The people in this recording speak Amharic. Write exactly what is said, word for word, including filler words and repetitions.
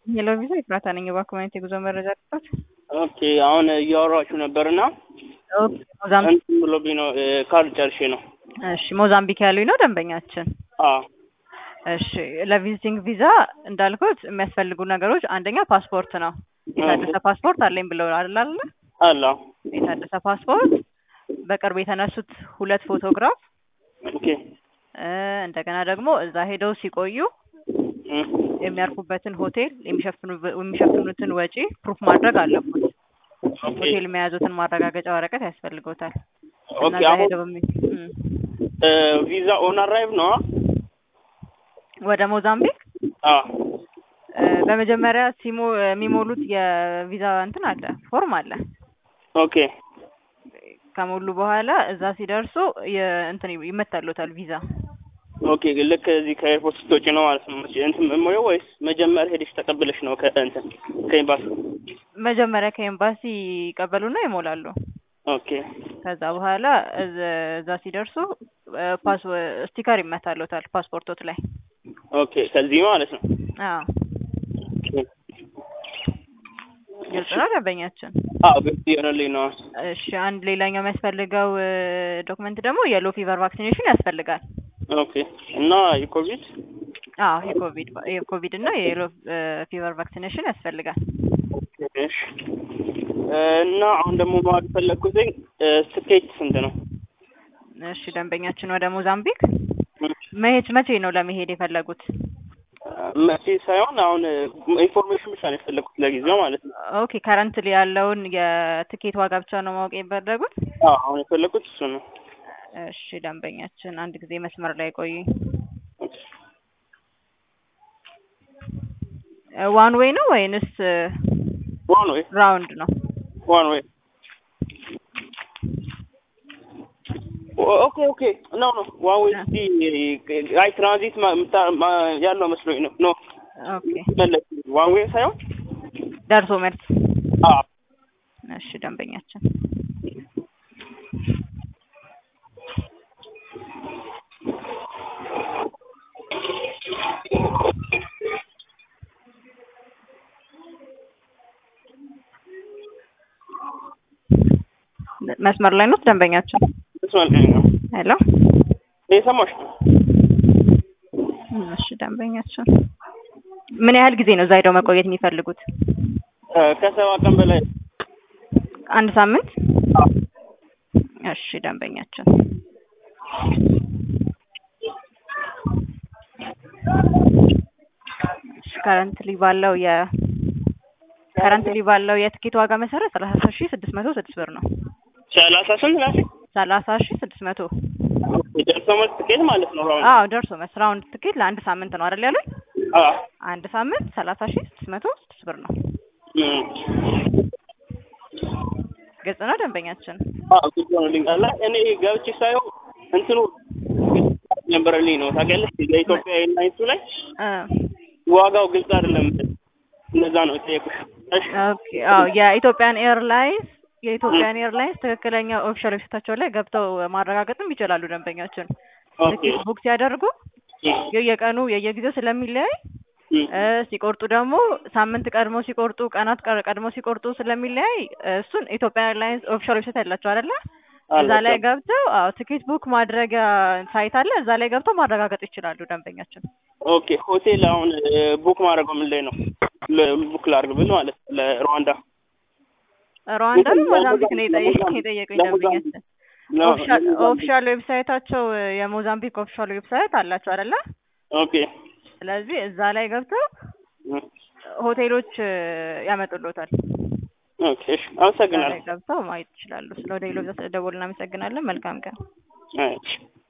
ሄሎ ቪዛ ይፍራታ ነኝ። በኮሚኒቲ ጉዞ መረጃ ልስጥ። ኦኬ አሁን እያወራችሁ ነበርና ኦኬ ሞዛምቢክ እንትን ብሎብኝ ነው ካርድ ጨርሼ ነው። እሺ ሞዛምቢክ ያሉኝ ነው ደንበኛችን። አዎ እሺ ለቪዚቲንግ ቪዛ እንዳልኩት የሚያስፈልጉ ነገሮች አንደኛ ፓስፖርት ነው። የታደሰ ፓስፖርት አለኝ ብለው አይደል አይደል? አላ የታደሰ ፓስፖርት፣ በቅርብ የተነሱት ሁለት ፎቶግራፍ፣ ኦኬ እንደገና ደግሞ እዛ ሄደው ሲቆዩ የሚያርፉበትን ሆቴል የሚሸፍኑ የሚሸፍኑትን ወጪ ፕሩፍ ማድረግ አለበት። ሆቴል የሚያዙትን ማረጋገጫ ወረቀት ያስፈልጎታል። ኦኬ አሁን ቪዛ ኦን አራይቭ ነው ወደ ሞዛምቢክ። አዎ በመጀመሪያ ሲሞ የሚሞሉት የቪዛ እንትን አለ ፎርም አለ። ኦኬ ከሞሉ በኋላ እዛ ሲደርሱ እንትን ይመታሉታል ቪዛ። ኦኬ ልክ እዚህ ከኤርፖርት ስትወጪ ነው ማለት ነው እንትን ሞዮ ወይስ መጀመሪያ ሄደሽ ተቀብለሽ ነው ከእንትን ከኤምባሲ? መጀመሪያ ከኤምባሲ ይቀበሉና ይሞላሉ። ኦኬ ከዛ በኋላ እዛ ሲደርሱ ፓስ ስቲከር ይመታሉታል ፓስፖርቶት ላይ። ኦኬ ከዚህ ማለት ነው። አዎ ግልጽ ነው ደንበኛችን? አዎ ግልጽ ይሆንልኝ ነው። እሺ አንድ ሌላኛው የሚያስፈልገው ዶክመንት ደግሞ የሎ ፊቨር ቫክሲኔሽን ያስፈልጋል። ኦኬ እና የኮቪድ አዎ የኮቪድ የኮቪድ እና የሎ ፊቨር ቫክሲኔሽን ያስፈልጋል። እሺ እና አሁን ደግሞ ማለት ፈለኩት ትኬት ስንት ነው? እሺ ደንበኛችን ወደ ሞዛምቢክ መሄድ መቼ ነው ለመሄድ የፈለጉት? መቼ ሳይሆን አሁን ኢንፎርሜሽን ብቻ ነው የፈለኩት ለጊዜው ማለት ነው። ኦኬ ከረንትሊ ያለውን የትኬት ዋጋ ብቻ ነው ማወቅ የፈለጉት? አዎ አሁን የፈለኩት እሱ ነው። እሺ ደንበኛችን አንድ ጊዜ መስመር ላይ ቆይ። ዋን ዌይ ነው ወይንስ ዋን ዌይ? ራውንድ ነው። ዋን ዌይ። ኦኬ ኦኬ ኖ ኖ ዋን ዌይ ሲ አይ ትራንዚት ያለው መስሎኝ ነው። ኖ ኦኬ ዋን ዌይ ሳይሆን ደርሶ መልስ። አዎ እሺ ደንበኛችን መስመር ላይ ነው ደንበኛችን? መስመር ላይ ነው። ሄሎ እየሰማሽ ነው? እሺ ደንበኛችን ምን ያህል ጊዜ ነው እዛ ሄደው መቆየት የሚፈልጉት? ከሰባ ቀን በላይ። አንድ ሳምንት? እሺ ደንበኛችን ከረንትሊ ባለው የ ከረንትሊ ባለው የትኬት ዋጋ መሰረት ሰላሳ ሺህ ስድስት መቶ ስድስት ብር ነው። ሰላሳ ስንት ናት? ሰላሳ ሺህ ስድስት መቶ ደርሶ መልስ ትኬት ማለት ነው። ራውንድ? አዎ ደርሶ መልስ ራውንድ ትኬት ለአንድ ሳምንት ነው አይደል ያሉኝ? አዎ አንድ ሳምንት ሰላሳ ሺህ ስድስት መቶ ስድስት ብር ነው። ግልጽ ነው ደንበኛችን? አዎ ግልጽ ነው። ልንቃላ እኔ ገብቼ ሳይው እንትኑ ነበርልኝ ነው ታውቂያለሽ? የኢትዮጵያ ኤርላይንስ ላይ ዋጋው ግልጽ አይደለም። እንደዛ ነው የጠየቁሽ። ኦኬ አዎ የኢትዮጵያን ኤርላይንስ የኢትዮጵያን ኤርላይንስ ትክክለኛ ኦፊሻል ዌብሳይታቸው ላይ ገብተው ማረጋገጥም ይችላሉ ደንበኛችን። ትኬት ቡክ ሲያደርጉ የየቀኑ የየጊዜው ስለሚለያይ ሲቆርጡ ደግሞ ሳምንት ቀድሞ ሲቆርጡ ቀናት ቀድሞ ሲቆርጡ ስለሚለያይ እሱን ኢትዮጵያ ኤርላይንስ ኦፊሻል ዌብሳይት ያላቸው አይደለ? እዛ ላይ ገብተው አዎ ትኬት ቡክ ማድረጊያ ሳይት አለ። እዛ ላይ ገብተው ማረጋገጥ ይችላሉ ደንበኛችን። ኦኬ ሆቴል አሁን ቡክ ማድረግ ምን ላይ ነው? ቡክ ላድርግ ብል ማለት ለሩዋንዳ ሩዋንዳ ነው ሞዛምቢክ ነው የጠየቀኝ ደንበኛችን። ኦፊሻል ኦፊሻል ዌብሳይታቸው የሞዛምቢክ ኦፊሻል ዌብሳይት አላቸው አይደለ? ኦኬ ስለዚህ እዛ ላይ ገብተው ሆቴሎች ያመጡልዎታል። ኦኬ እሺ አመሰግናለሁ። ገብተው ማየት ይችላሉ። ስለ ሆቴሉ ደውልና እናመሰግናለን። መልካም ቀን። እሺ